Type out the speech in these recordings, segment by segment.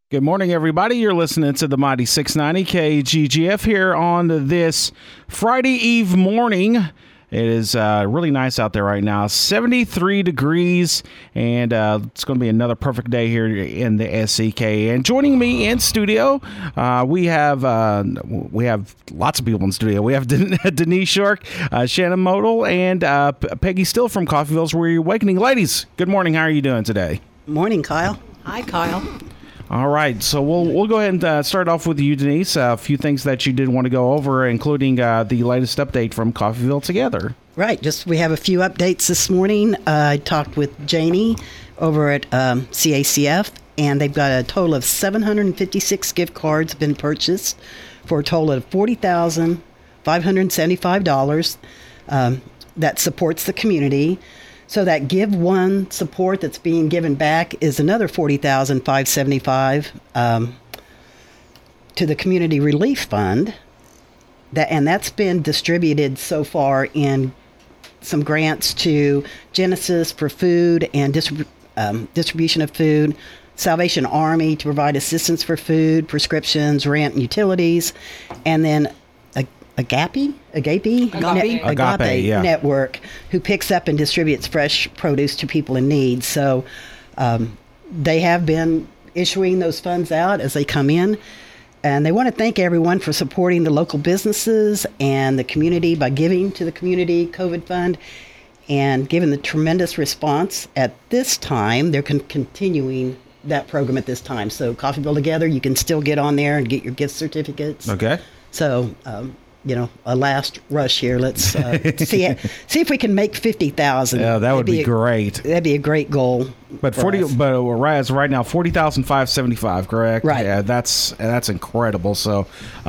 Good morning, everybody. You're listening to the Mighty 690 KGGF here on this Friday Eve morning. It is really nice out there right now, 73 degrees, and it's going to be another perfect day here in the SEK. And joining me in studio, we have lots of people in studio. We have Denise Shark, Shannon Modal, and Peggy Still from Coffeyville's Reawakening. Ladies, good morning. How are you doing today? Morning, Kyle. Hi, Kyle. All right, so we'll go ahead and start off with you, Denise. A few things that you did want to go over, including the latest update from Coffeyville Together. Right, we have a few updates this morning. I talked with Janie over at CACF, and they've got a total of 756 gift cards been purchased for a total of $40,575 that supports the community. So that Give One support that's being given back is another $40,575 to the Community Relief Fund. That's been distributed so far in some grants to Genesis for food and distribution of food, Salvation Army to provide assistance for food, prescriptions, rent, and utilities, and then Agape Network, who picks up and distributes fresh produce to people in need. So they have been issuing those funds out as they come in. And they want to thank everyone for supporting the local businesses and the community by giving to the Community COVID Fund. And given the tremendous response at this time, they're continuing that program at this time. So Coffeyville Together, you can still get on there and get your gift certificates. Okay. So... a last rush here. Let's see if we can make 50,000. Yeah, that would be great. That'd be a great goal. But right now, 40,575, correct? Right. Yeah, that's incredible. So,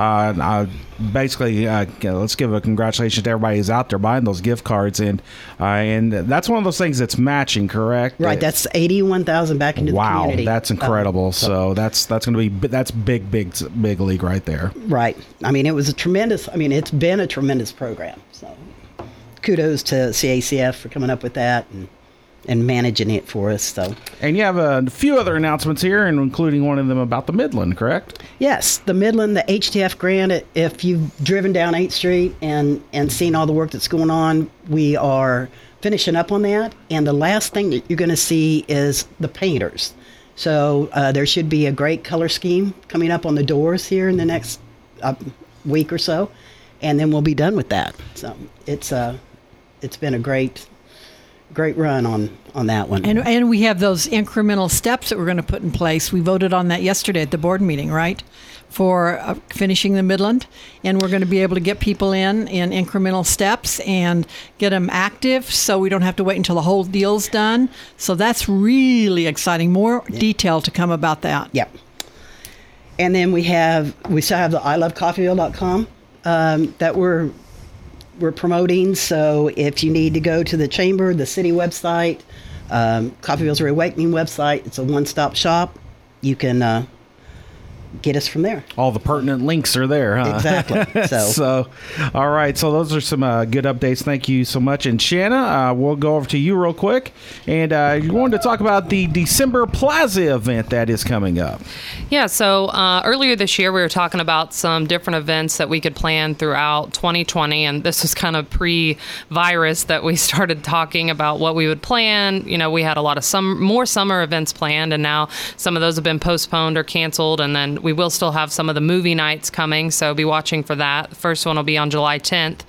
basically, let's give a congratulations to everybody who's out there buying those gift cards, and that's one of those things that's matching, correct? Right. That's 81,000 back into the community. Wow, that's incredible. So that's going to be big league right there. Right. I mean, it's been a tremendous program. So, kudos to CACF for coming up with that and managing it for us. So, and you have a few other announcements here, and including one of them about the Midland, correct? Yes, the Midland, the HTF grant. If you've driven down 8th Street and seen all the work that's going on, we are finishing up on that. And the last thing that you're going to see is the painters. So there should be a great color scheme coming up on the doors here in the next week or so, and then we'll be done with that. So it's been a great run on that one. And we have those incremental steps that we're going to put in place. We voted on that yesterday at the board meeting, right? For finishing the Midland. And we're going to be able to get people in incremental steps and get them active so we don't have to wait until the whole deal's done. So that's really exciting. More detail to come about that. Yep. And then we still have the ilovecoffeyville.com that we're promoting. So if you need to go to the chamber, the city website, Coffeyville's Reawakening website, it's a one-stop shop. You can get us from there. All the pertinent links are there, huh? Exactly. So, all right. So those are some good updates. Thank you so much. And Shanna, we'll go over to you real quick. And you wanted to talk about the December Plaza event that is coming up. Yeah. So earlier this year, we were talking about some different events that we could plan throughout 2020. And this was kind of pre-virus that we started talking about what we would plan. You know, we had a lot of more summer events planned, and now some of those have been postponed or canceled. And then we will still have some of the movie nights coming, so be watching for that. The first one will be on July 10th.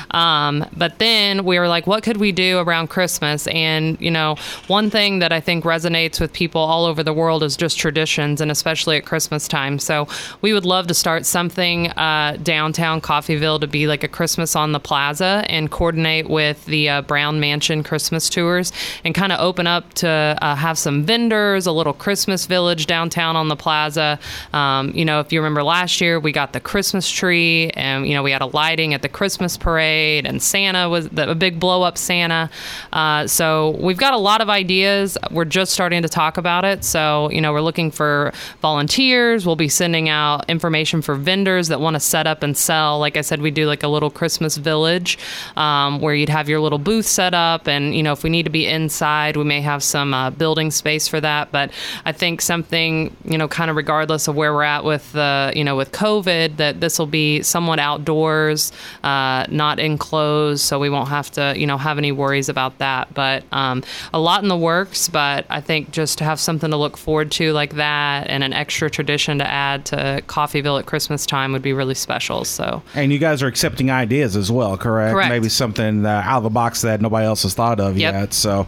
But then we were like, what could we do around Christmas? And, you know, one thing that I think resonates with people all over the world is just traditions, and especially at Christmas time. So we would love to start something downtown Coffeyville to be like a Christmas on the Plaza and coordinate with the Brown Mansion Christmas tours and kind of open up to have some vendors, a little Christmas village downtown on the Plaza. If you remember last year, we got the Christmas tree, and we had a lighting at the Christmas parade, and Santa was a big blow up Santa. So we've got a lot of ideas. We're just starting to talk about it. So we're looking for volunteers. We'll be sending out information for vendors that want to set up and sell. Like I said, we do like a little Christmas village where you'd have your little booth set up, and if we need to be inside, we may have some building space for that. But I think something kind of regardless of where we're at with with COVID, that this will be somewhat outdoors, not enclosed, so we won't have to have any worries about that. But a lot in the works. But I think just to have something to look forward to like that, and an extra tradition to add to Coffeyville at Christmas time would be really special. So, and you guys are accepting ideas as well, correct? Correct. Maybe something out of the box that nobody else has thought of yet. So,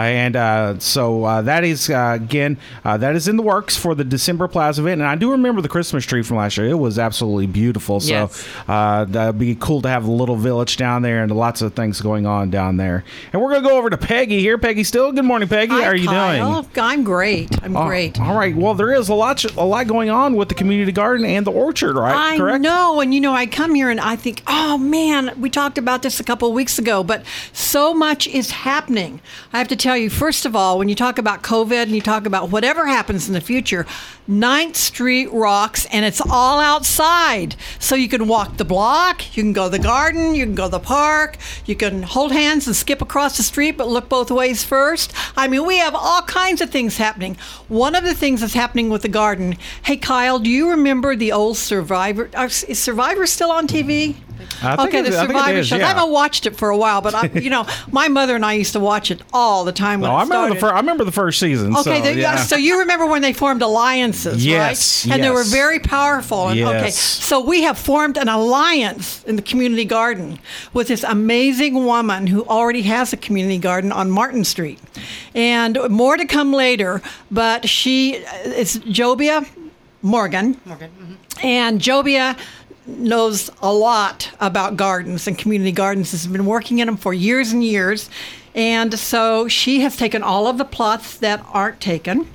that is again that is in the works for the December Plaza event. And I do remember the Christmas tree from last year. It was absolutely beautiful. So yes. That'd be cool to have a little village down there and lots of things going on down there. And we're gonna go over to Peggy here. Peggy Still. Good morning, Peggy. Hi, How are you Kyle. doing? I'm great. I'm great. All right. Well, there is a lot going on with the community garden and the orchard, right? I know. And, I come here and I think, oh, man, we talked about this a couple of weeks ago, but so much is happening. I have to tell you, first of all, when you talk about COVID and you talk about whatever happens in the future, 9th Street rocks, and it's all outside. So you can walk the block, you can go to the garden, you can go to the park, you can hold hands and skip across the street, but look both ways first. I mean, we have all kinds of things happening. One of the things that's happening with the garden, hey, Kyle, do you remember the old Survivor? Is Survivor still on TV? The Survivor show. Yeah. I haven't watched it for a while, but my mother and I used to watch it all the time when it started. I remember the first season. Okay, so you remember when they formed alliances, yes, right? And they were very powerful. And, yes. Okay, so we have formed an alliance in the community garden with this amazing woman who already has a community garden on Martin Street, and more to come later. But it's Jobia Morgan. And Jobia knows a lot about gardens and community gardens, has been working in them for years and years. And so she has taken all of the plots that aren't taken,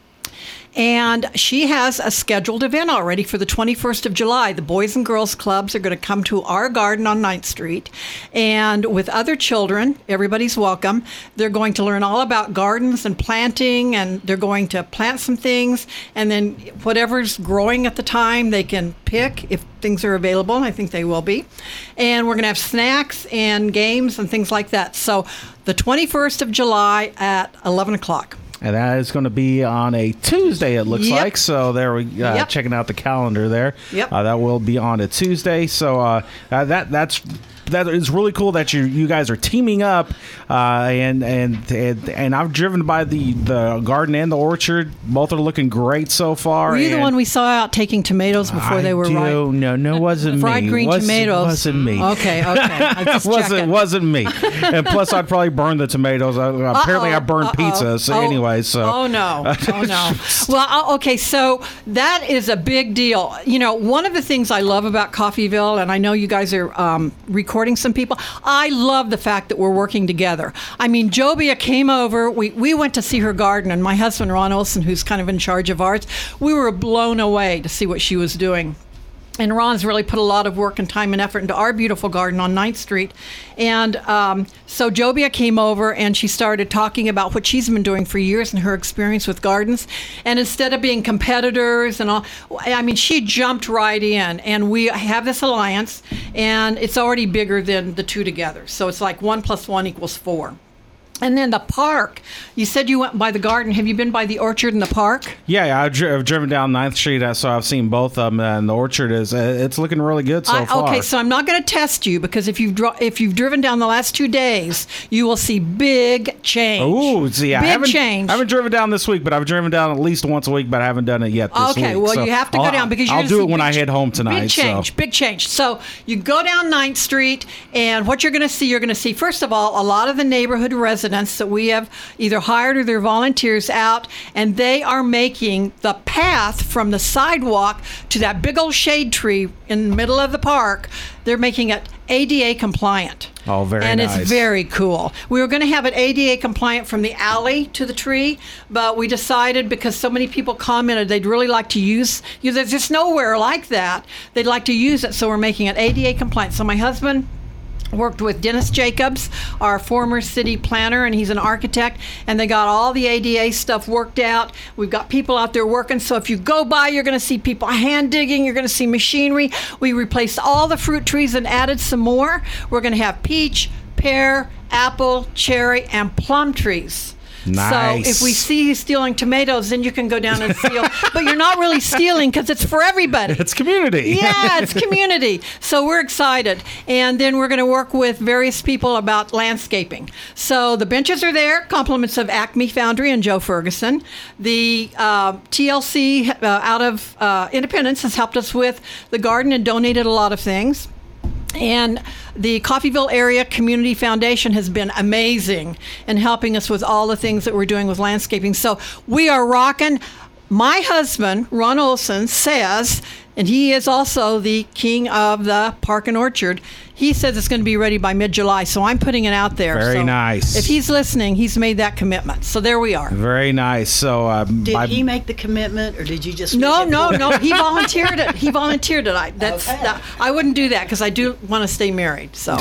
and she has a scheduled event already for the 21st of July. The Boys and Girls Clubs are going to come to our garden on 9th Street. And with other children, everybody's welcome. They're going to learn all about gardens and planting, and they're going to plant some things. And then whatever's growing at the time, they can pick if things are available, and I think they will be. And we're going to have snacks and games and things like that. So the 21st of July at 11 o'clock. And that is going to be on a Tuesday, it looks like. So there we checking out the calendar there. Yep. That will be on a Tuesday. So that is really cool that you guys are teaming up, and I've driven by the garden and the orchard. Both are looking great so far. Were you the one we saw out taking tomatoes before they were ripe? No, wasn't fried me. Green tomatoes. Wasn't me. Okay. I just wasn't me. And plus, I'd probably burn the tomatoes. Apparently, I burned pizza. So anyway, so oh no. Well, okay. So that is a big deal. One of the things I love about Coffeyville, and I know you guys are recording some people. I love the fact that we're working together. I mean, Jobia came over. We went to see her garden, and my husband, Ron Olson, who's kind of in charge of ours, we were blown away to see what she was doing. And Ron's really put a lot of work and time and effort into our beautiful garden on 9th Street. And so Jobia came over and she started talking about what she's been doing for years and her experience with gardens. And instead of being competitors and all, I mean, she jumped right in. And we have this alliance, and it's already bigger than the two together. So it's like 1 + 1 = 4. And then the park. You said you went by the garden. Have you been by the orchard and the park? Yeah, I've driven down 9th Street, so I've seen both of them. And the orchard it's looking really good so far. Okay, so I'm not going to test you, because if you've driven down the last 2 days, you will see big change. Ooh, see, I haven't driven down this week, but I've driven down at least once a week, but I haven't done it yet this week. Okay, well, so you have to go down because I'll do it when I head home tonight. Big change. So you go down 9th Street, and what you're going to see, first of all, a lot of the neighborhood residents residents that we have either hired or they're volunteers out, and they are making the path from the sidewalk to that big old shade tree in the middle of the park. They're making it ADA compliant. Oh, very and nice. it's very cool. We were going to have it ADA compliant from the alley to the tree, but we decided because so many people commented they'd really like to use, there's just nowhere like that. They'd like to use it, so we're making it ADA compliant. So my husband worked with Dennis Jacobs, our former city planner, and he's an architect, and they got all the ADA stuff worked out. We've got people out there working, so if you go by, you're going to see people hand digging, you're going to see machinery. We replaced all the fruit trees and added some more. We're going to have peach, pear, apple, cherry, and plum trees. Nice. So if we see you stealing tomatoes, then you can go down and steal. But you're not really stealing because it's for everybody. It's community. Yeah, it's community. So we're excited. And then we're going to work with various people about landscaping. So the benches are there, compliments of Acme Foundry and Joe Ferguson. The TLC out of Independence has helped us with the garden and donated a lot of things. And the Coffeyville Area Community Foundation has been amazing in helping us with all the things that we're doing with landscaping. So we are rocking. My husband, Ron Olson, says, and he is also the king of the Park and Orchard, he says it's going to be ready by mid-July, so I'm putting it out there. Very so nice. If he's listening, he's made that commitment. So there we are. Very nice. So Did he make the commitment, or did you just? No. He volunteered it. I wouldn't do that because I do want to stay married. So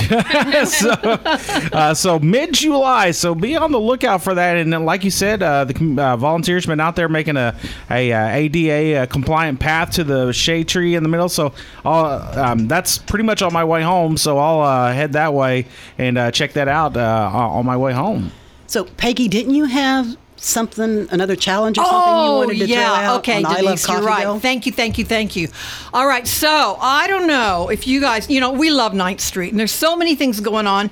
so mid-July. So be on the lookout for that. And then, like you said, the volunteers been out there making a ADA compliant path to the shade tree in the middle. So that's pretty much on my way home. So I'll head that way and check that out on my way home. So Peggy, didn't you have another challenge or something you wanted to throw out? Okay, on Denise, you're Coffeyville? right. Thank you. All right, so I don't know if you guys, we love 9th Street, and there's so many things going on,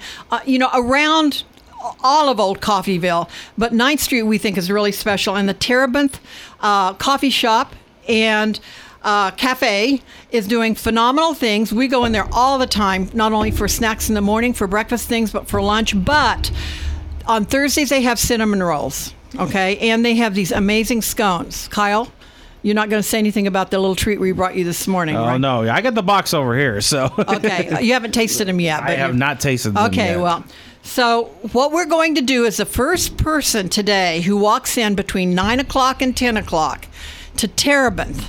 around all of Old Coffeyville, but 9th Street we think is really special, and the Terebinth Coffee Shop and Cafe is doing phenomenal things. We go in there all the time, not only for snacks in the morning, for breakfast things, but for lunch. But on Thursdays, they have cinnamon rolls, okay? And they have these amazing scones. Kyle, you're not going to say anything about the little treat we brought you this morning, Oh, right? no. I got the box over here, so. Okay, you haven't tasted them yet. I have not tasted them Okay, yet. well, so what we're going to do is the first person today who walks in between 9 o'clock and 10 o'clock to Terebinth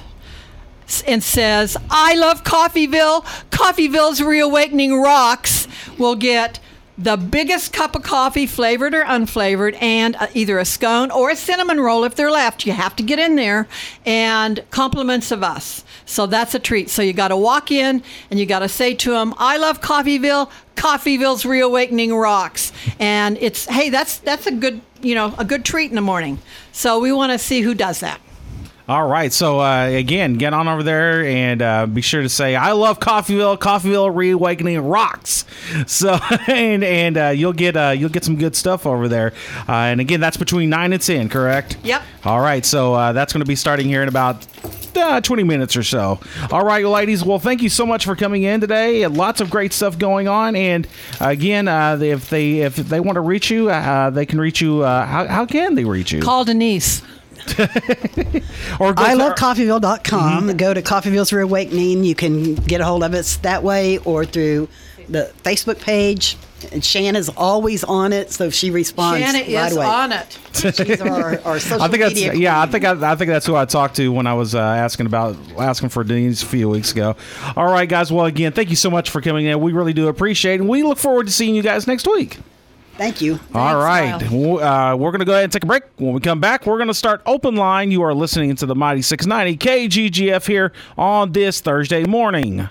and says, I love Coffeyville, Coffeyville's Reawakening rocks, will get the biggest cup of coffee, flavored or unflavored, and either a scone or a cinnamon roll if they're left. You have to get in there, and compliments of us. So that's a treat. So you got to walk in and you got to say to them, I love Coffeyville, Coffeyville's Reawakening rocks. And it's, hey, that's a good, a good treat in the morning. So we want to see who does that. All right, so again, get on over there and be sure to say, "I love Coffeyville. Coffeyville Reawakening rocks." So and you'll get some good stuff over there. And again, that's between 9 and 10, correct? Yep. All right, so that's going to be starting here in about 20 minutes or so. All right, ladies. Well, thank you so much for coming in today. Lots of great stuff going on. And again, if they want to reach you, they can reach you. How can they reach you? Call Denise. Or I love Coffeyville.com. Mm-hmm. Go to Coffeyville's Reawakening. You can get a hold of us that way or through the Facebook page. And Shanna's always on it, so she responds Shanna right is away. on it. She's our social I think that's media yeah. queen. I think that's who I talked to when I was asking for Denise a few weeks ago. All right, guys. Well, again, thank you so much for coming in. We really do appreciate it, and we look forward to seeing you guys next week. Thank you. All right. Kyle. We're going to go ahead and take a break. When we come back, we're going to start Open Line. You are listening to the Mighty 690 KGGF here on this Thursday morning.